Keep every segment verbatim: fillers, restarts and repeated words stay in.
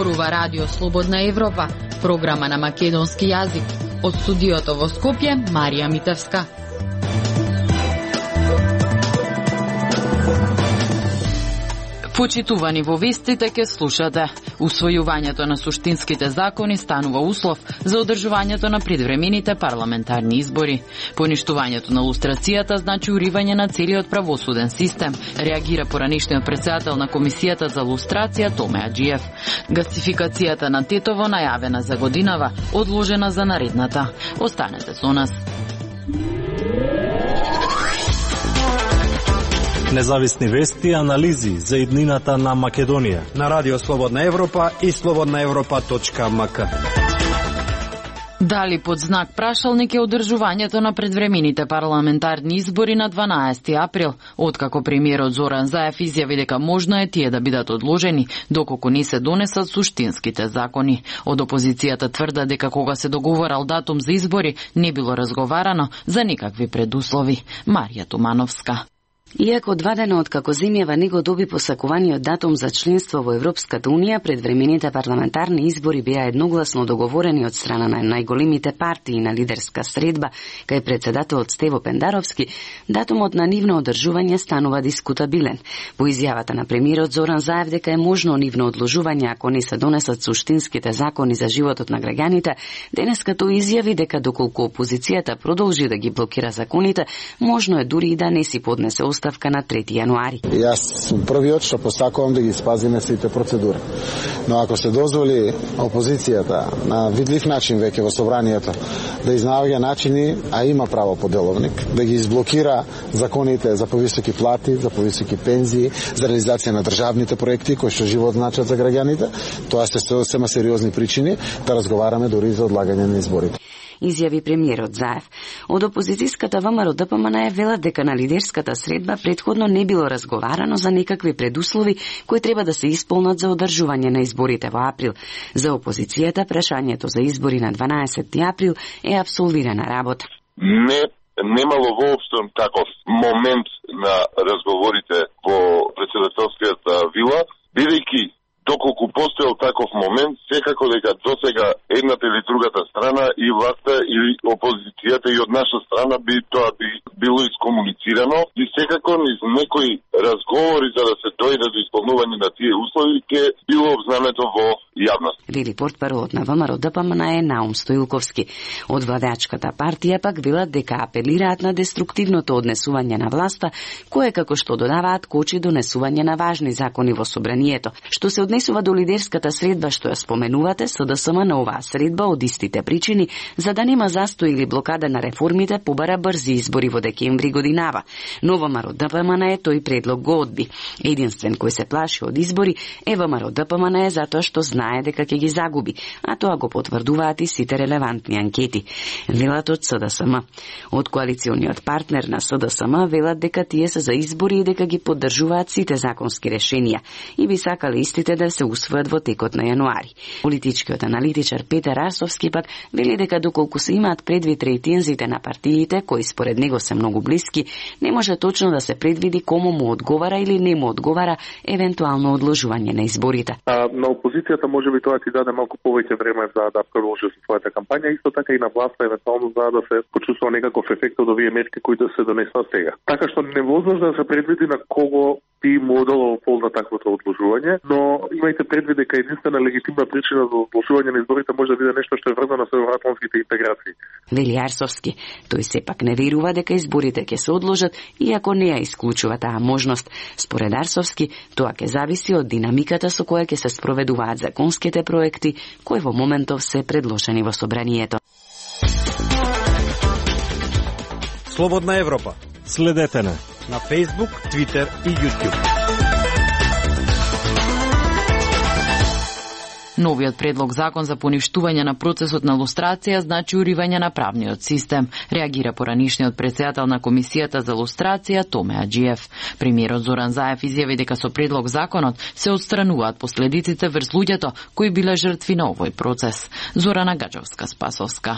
Зборува Радио Слободна Европа, програма на македонски јазик. Од студиото во Скопје, Марија Митевска. Почитувани во вестите ке слушате. Усвојувањето на суштинските закони станува услов за одржувањето на предвремените парламентарни избори. Поништувањето на лустрацијата значи уривање на целиот правосуден систем, реагира поранешниот претседател на Комисијата за лустрација Томе Аџиев. Гасификацијата на Тетово најавена за годинава, одложена за наредната. Останете со нас. Независни вести и анализи за иднината на Македонија на Радио Слободна Европа и слободна европа точка ем ка. Дали под знак прашалник е одржувањето на предвремените парламентарни избори на дванаести април, откако премиерот Зоран Заев изјави дека можно е тие да бидат одложени доколку не се донесат суштинските закони. Од опозицијата тврда дека кога се договорал датум за избори не било разговарано за никакви предуслови. Марија Тумановска. Иако два дена откако земјава не го доби посакуваниот датум за членство во Европската Унија, предвремените парламентарни избори беа едногласно договорени од страна на најголемите партии на лидерска средба, кај председателот Стево Пендаровски, датумот на нивно одржување станува дискутабилен. По изјавата на премиерот Зоран Заев дека е можно нивно одложување ако не се донесат суштинските закони за животот на граѓаните, денеска тој изјави дека доколку опозицијата продолжи да ги блокира законите, можно е дури и да не си поднесе оставка на трети јануари. Јас сум првиот што посакувам да ги спазиме сите процедури. Но ако се дозволи опозицијата на видлив начин веќе во собранието да изнаоѓа начини, а има право по деловник, да ги изблокира законите за повисоки плати, за повисоки пензии, за реализација на државните проекти кои што живот значат за граѓаните, тоа се сема сериозни причини да разговараме дури за одлагање на изборите. Изјави премиерот Заев. Од опозицијската ВМРО Д П М Н велат дека на лидерската средба претходно не било разговарано за некакви предуслови кои треба да се исполнат за одржување на изборите во април. За опозицијата прашањето за избори на дванаесети април е апсолвирана работа. Не немало воопшто таков момент на разговорите во председателската вила, бидејќи доколку постоел таков момент, секако дека досега едната или другата страна, и власта, и опозицијата, и од наша страна би тоа би било искомуницирано, и секако низ некои разговори за да се дојде до исполнување на тие услови ќе било обзнамето во јавност. Вели портпаролот на ВМРО Д П М Н е Наум Стоилковски. Од владеачката партија пак велат дека апелираат на деструктивното однесување на власта, кое како што додаваат кочи донесување на важни закони во собранието. Што се однесува до лидерската средба што ја споменувате, С Д С М на оваа средба од истите причини, за да нема застој или блокада на реформите, побара брзи избори во декември годинава. Но ВМРО Д П М Н е тој предлог го одби. Единствен кој се плаши од избори е ВМРО Д П М Н е затоа што знае дека ќе ги загуби, а тоа го потврдуваат и сите релевантни анкети. Велат од С Д С М. Од коалициониот партнер на С Д С М велат дека тие се за избори и дека ги поддржуваат сите законски решенија и би сакале истите да се усвојат во текот на јануари. Политичкиот аналитичар Петар Арсовски пак вели дека доколку се имаат предвид рейтинзите на партиите, кои според него се многу блиски, не може точно да се предвиди кому му одговара или не му одговара евентуално одложување на изборите. А, на опозицијата може би тоа ти даде малку повеќе време за да продолжи со својата кампања, исто така и на власта евентуално за да се почувствува некаков ефект од овие мерки кои да се донесат сега. Така што невозможно да се предвиди на кого би му одало полна таквото одложување, но имајте предвид дека единствена легитимна причина за одложување на изборите може да биде нешто што е врзано со евроатлантските интеграции. Вели Арсовски, тој сепак не верува дека изборите ќе се одложат, иако не ја исклучува таа можност. Според Арсовски, тоа ќе зависи од динамиката со која ќе се спроведуваат законските проекти кои во моментов се предложени во собранието. Слободна Европа. Следете на на Facebook, Twitter и YouTube. Новиот предлог закон за поништување на процесот на лустрација значи уривање на правниот систем, реагира поранишниот претседател на Комисијата за лустрација Томе Аџиев. Премиерот Зоран Заев изјави дека со предлог законот се отстрануваат последиците врз луѓето кои биле жртви на овој процес. Зорана Гаџовска-Спасовска.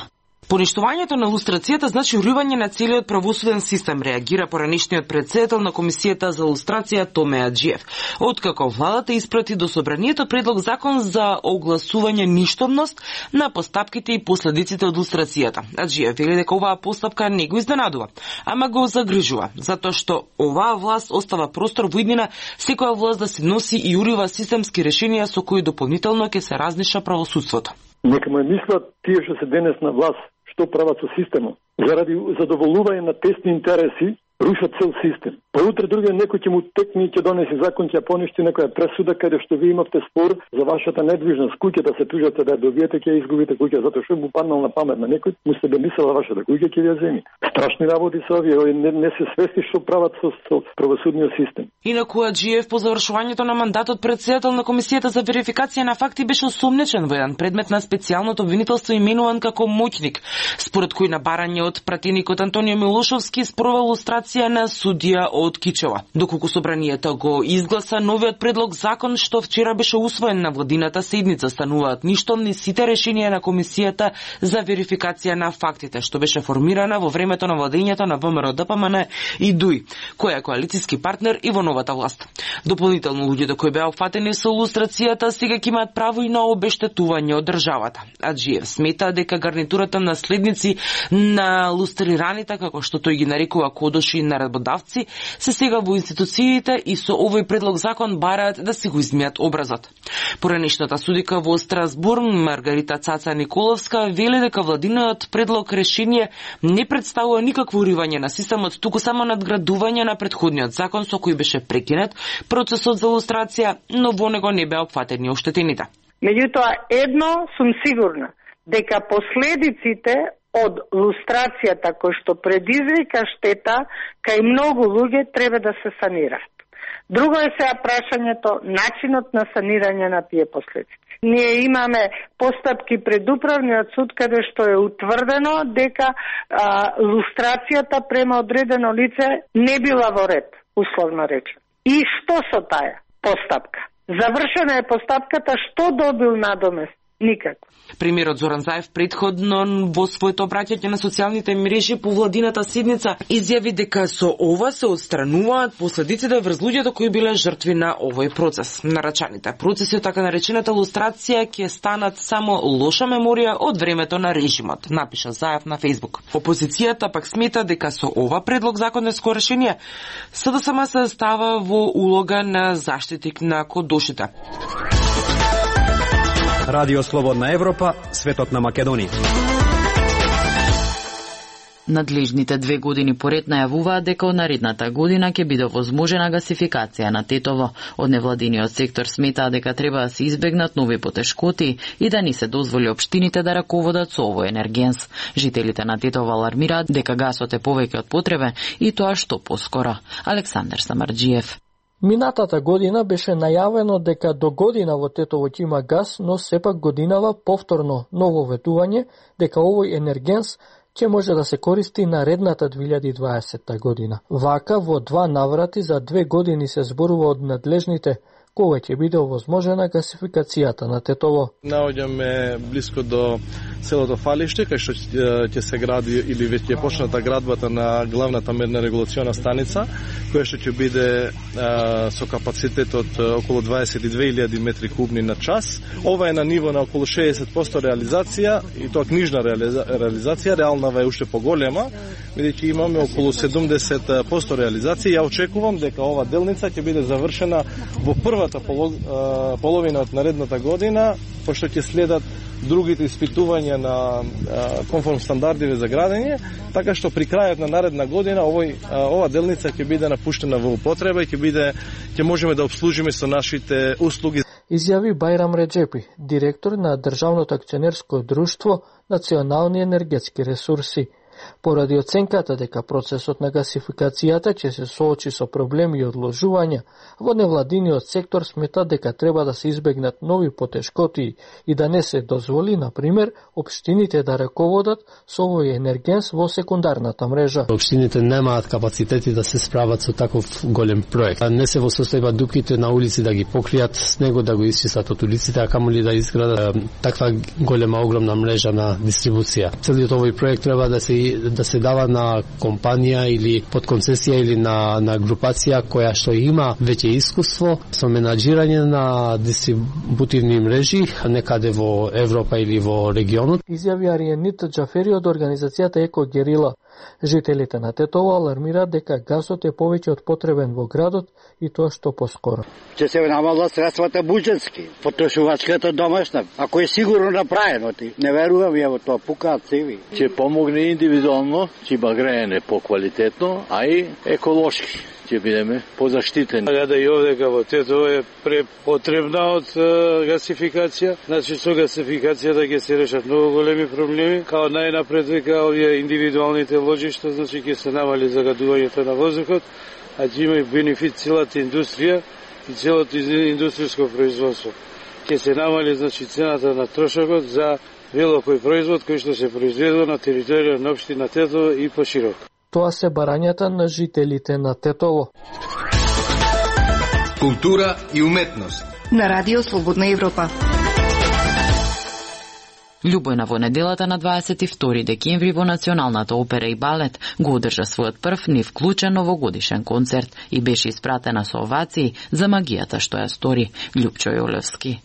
Поништувањето на лустрацијата значи уривање на целиот правосуден систем, реагира поранешниот претседател на Комисијата за лустрација Томе Аџиев. Откако владата испрати до собранието предлог закон за огласување ништовност на постапките и последиците од лустрацијата. Аџиев вели дека оваа постапка не го изненадува, ама го загрижува, затоа што оваа власт остава простор во иднина секоја власт да се носи и урива системски решенија со кои дополнително ќе се разниша правосудството. Нека ме мислат тие што се денес на власт што прават со системот. Заради задоволување на тесни интереси, рушат цел систем. Па утре другиот некој ќе му текне и ќе донесе закон, ќе поништи некоја пресуда каде што ви имавте спор за вашата недвижност. Куќата се тужате да добиете, ќе изгубите куќа, затоа што му паднал на памет на некој, му се демисала вашата куќа, ќе ви ја земи. Страшни работи се овие, не, не се свести што прават со, со правосудниот систем. Инаку Аџиев по завршувањето на мандатот председател на Комисијата за верификација на факти беше осумничен во еден предмет на специјалното обвинителство именуван како моќник, според кој на барање од пратеникот Антонио Милошовски спровал лустрација на судија од Кичева. Доколку собранието го изгласа новиот предлог закон што вчера беше усвоен на владината седница, стануваат ништовни сите решенија на Комисијата за верификација на фактите, што беше формирана во времето на владењето на ВМРО Д П М Н и Д У И, која е коалициски партнер и во новата власт. Дополнително луѓето кои беа опфатени со лустрацијата сега ќе имаат право и на обештетување од државата. Аџиев смета дека гарнитурата наследници на лустрираните, како што тој ги нарекува кодоши и наредбодавци, се сега во институциите и со овој предлог закон бараат да си го измијат образот. Поранешната судика во Страсбург Маргарита Цаца Николовска вели дека владиниот предлог решение не представува никакво уривање на системот, туку само надградување на претходниот закон со кој беше прекинет процесот за лустрација, но во него не беа опфатени оштетените. Меѓутоа, едно сум сигурна, дека последиците од лустрацијата кој што предизвика штета кај многу луѓе треба да се санираат. Друго е сега прашањето начинот на санирање на тие последици. Ние имаме постапки пред управниот суд каде што е утврдено дека а, лустрацијата према одредено лице не била во ред, условно речено. И што со таа постапка? Завршена е постапката, што добил надомест? Никако. Премиерот Зоран Заев претходно во своето обраќање на социјалните мрежи по владината седница изјави дека со ова се отстрануваат последиците врз луѓето кои биле жртви на овој процес. Нарачаните процеси од така наречената лустрација ќе станат само лоша меморија од времето на режимот, напиша Заев на Фејсбук. Опозицијата пак смета дека со ова предлог законско решение С Д С М се става во улога на заштитник на кодошите. Радио Слободна Европа, светот на Македонија. Надлежните две години поред најавуваат дека од наредната година ќе биде возможена гасификација на Тетово. Од невладиниот сектор сметаа дека треба да се избегнат нови потешкоти и да не се дозволи општините да раководат со овој енергенс. Жителите на Тетово алармираат дека гасот е повеќе од потребен и тоа што поскоро. Александар Самарџиев. Минатата година беше најавено дека до година во Тетово ќе има газ, но сепак годинава повторно ново ветување дека овој енергенс ќе може да се користи наредната две илјади и дваесетта година. Вака во два наврати за две години се зборува од надлежните кога ќе биде овозможена гасификацијата на Тетово. Наоѓаме блиско до селото Фалиште, кај што ќе се гради или веќе е почната градбата на главната мерна регулациона станица, која што ќе биде а, со капацитет од околу дваесет и две илјади метри кубни на час. Ова е на ниво на околу шеесет проценти реализација и тоа книжна реализација, реалнава е уште поголема, бидејќи имаме околу седумдесет проценти реализација. Ја очекувам дека ова делница ќе биде завршена во прва половина од наредната година, пошто ќе следат другите испитувања на конформ стандардиве за градење, така што при крајот на наредна година овој ова делница ќе биде напуштена во употреба и ќе биде ќе можеме да обслужиме со нашите услуги. Изјави Бајрам Реджепи, директор на Државното акционерско друштво Национални енергетски ресурси. Поради оценката дека процесот на гасификацијата ќе се соочи со проблеми и одложувања, во невладиниот сектор смета дека треба да се избегнат нови потешкоти и да не се дозволи, например, општините да раководат со овој енергенс во секундарната мрежа. Општините немаат капацитети да се справат со таков голем проект. Не се во состојба дупките на улици да ги покријат, снего да го исчистат од улиците, а камоли да изградат таква голема огромна мрежа на дистрибуција. Целиот овој проект треба да се да се дава на компанија или под концесија или на на групација која што има веќе искуство со менаџирање на дистрибутивни мрежи некаде во Европа или во регионот. Изјави Ариенит Џафери од организацијата Еко Герила. Жителите на Тетово алармираат дека гасот е повеќе од потребен во градот и тоа што поскоро. Ќе се намалат средствата буџетски, потрошувачката домашна, ако е сигурно направено, не верувам ја во тоа, пукаат цеви. Ќе помогне индивидуално, ќе има грејене поквалитетно, а и еколошки. Ќе бидеме позаштитени. Гледа и овдека во Тетово е препотребна од е, гасификација. Значи со гасификацијата ќе се решат многу големи проблеми. Као најнапред дека овие индивидуалните ложишта, значи ќе се намали загадувањето на воздухот, а ќе има и бенефит целата индустрија и целото индустријско производство. Ќе се намали значи цената на трошокот за било кој производ кој што се произведува на територија на општина Тетово и пошироко. Тоа се барањата на жителите на Тетово. Култура и уметност на Радио Слободна Европа. Љубојна во неделата на дваесет и втори декември во Националната опера и балет го одржа својот прв невклучен новогодишен концерт и беше испратена со овации за магијата што ја стори. Љупчо Јолевски.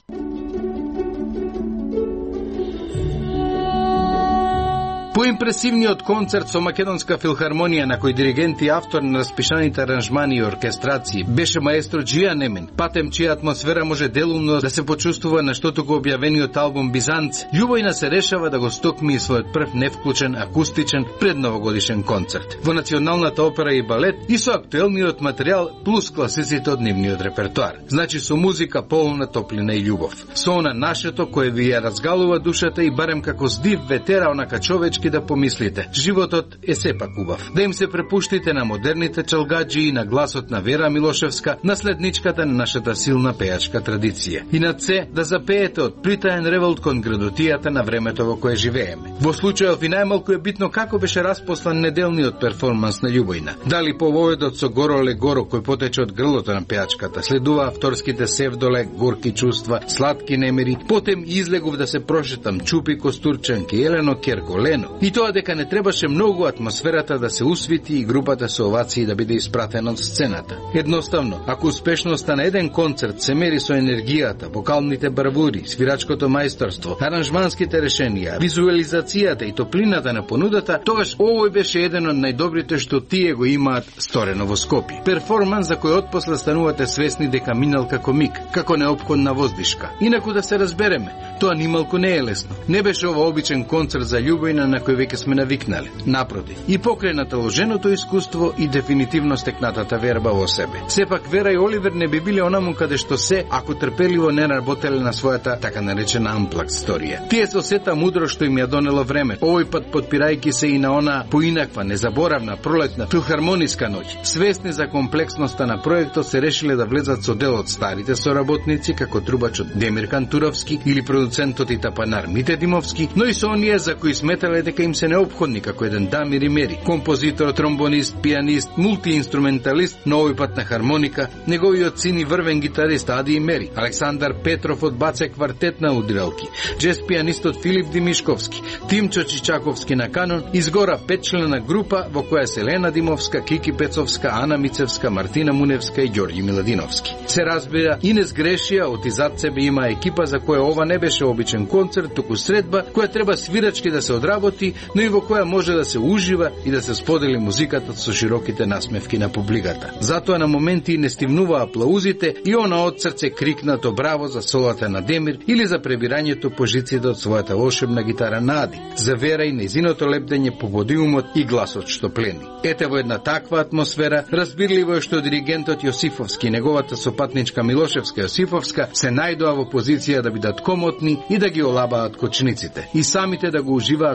Поимпресивниот концерт со Македонска филхармонија на кој диригент и автор на распишаните аранжмани и оркестрации беше маестро Џија Немин, патем чија атмосфера може делумно да се почувствува на штото го објавениот албум Бизанц, Љубојна се решава да го стокми и својот прв невклучен акустичен предновогодишен концерт во Националната опера и балет и со актуелниот материјал плюс класиците од нивниот репертоар. Значи со музика полна топлина и љубов. Со она нашето кое ви ја разгалува душата и барем како здив ветера онака човечки да помислите. Животот е сепак убав. Да им се препуштите на модерните чалгаџи и на гласот на Вера Милошевска, наследничката на нашата силна пејачка традиција. И над се да запеете од притаен револт кон градотијата на времето во кое живееме. Во случајов и најмалку е битно како беше распослан неделниот перформанс на Љубојна. Дали повоедот со Гороле Горо кој потече од грлото на пејачката, следува авторските Севдоле, Горки чувства, Сладки немери, потем излегов да се прошетам Чупи Костурчанки, Елено Керко, Лено. И тоа дека не требаше многу атмосферата да се усвити и групата со овации да биде испратена од сцената. Едноставно, ако успешноста на еден концерт се мери со енергијата, вокалните барвури, свирачкото мајсторство, аранжманските решенија, визуализацијата и топлината на понудата, тогаш овој беше еден од најдобрите што тие го имаат сторено во Скопје. Перформанс за кој отпосле станувате свесни дека минал како миг, како неопходна воздишка. Инаку да се разбереме, тоа нималку не е лесно. Не беше ова обичен концерт за Љубојна на кој веќе сме навикнали. Напротив, и покрај наталоженото искуство и дефинитивно стекнатата верба во себе. Сепак Вера и Оливер не би биле онаму каде што се, ако трпеливо не работеле на својата така наречена амплак сторија. Тие со сета мудро што им ја донело време, овој пат подпирајќи се и на она поинаква, незаборавна, пролетна филхармониска ноќ. Свесни за комплексноста на проектот се решиле да влезат со дел од старите соработници, како трубачот Демир Кантуровски или продуцентот и тапанар Мите Димовски, но и со оние за кои сметале дека им се неопходни, како еден Дамир и Мери, композитор, тромбонист, пианист, мултиинструменталист, но овој пат на хармоника, неговиот син и врвен гитарист Ади и Мери, Александар Петров од Баце квартет на удралки, джез пианистот Филип Димишковски, Тимчо Чичаковски на канон, изгора петчлена група во која се Лена Димовска, Кики Пецовска, Ана Мицевска, Мартина Муневска и Ѓорѓи Миладиновски. Се разбира и не сгрешија, од изад себе има екипа за која ова не беше обичен концерт, туку средба која треба свирачки да се одработи, но и во која може да се ужива и да се сподели музиката со широките насмевки на публиката. Затоа на моменти не стивнува аплаузите и она од срце крикнато браво за солата на Демир или за пребирањето по жиците од својата волшебна гитара на Ади, за Вера и нејзиното лепдење по подиумот и гласот што плени. Ете во една таква атмосфера, разбирливо е што диригентот Јосифовски и неговата сопатничка Милошевска Јосифовска се најдоа во позиција да бидат комотни и да ги олабаат кочниците и самите да го уживаат момент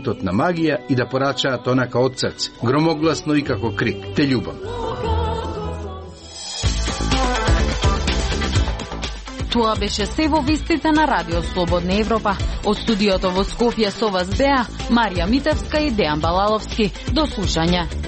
моментот на магија и да порачаат онака од срце, громогласно и како крик: те љубам. Тоа беше се во вестите на Радио Слободна Европа. Од студиото во Скопје со вас беа Марија Митевска и Дејан Балаловски. До слушање.